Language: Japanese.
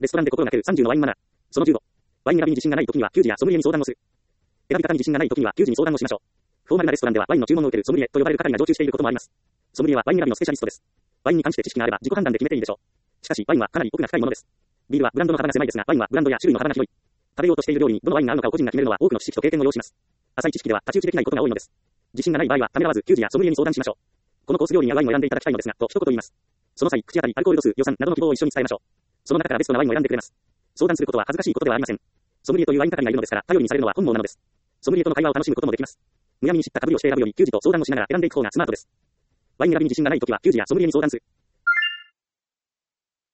レストランで心がける30のワインマナー。その15。ワイン選びに自信がない時には、給仕やソムリエに相談をする。選び方に自信がない時には、給仕に相談をしましょう。フォーマルなレストランではワインの注文を受けるソムリエと呼ばれる係が常駐していることもあります。ソムリエはワイン選びのスペシャリストです。ワインに関して知識があれば自己判断で決めていいでしょう。しかし、ワインはかなり奥が深いものです。ビールはブランドの幅が狭いですが、ワインはブランドや種類の幅が広い。食べようとしている料理にどのワインが合うのかを個人が決めるのは多くの知識と経験を要します。浅い知識では太刀打ちできないことが多いのです。自信がない場合はためらわず給仕やソムリエに相談しましょう。このコース料理に合うワインを選んでいただきたいのですが、と一言言います。その際、口当たり、アルコール度数、予算などの希望を一緒に伝えましょう。その中からベストなワインを選んでくれます。相談することは恥ずかしいことではありません。ソムリエというワイン係がいるのですから、頼りにされるのは本望なのです。ソムリエとの会話を楽しむこともできます。むやみに知ったかぶりをして選ぶより、給仕と相談をしながら選んでいく方がスマートです。ワイン選びに自信がないときは、給仕やソムリエに相談する。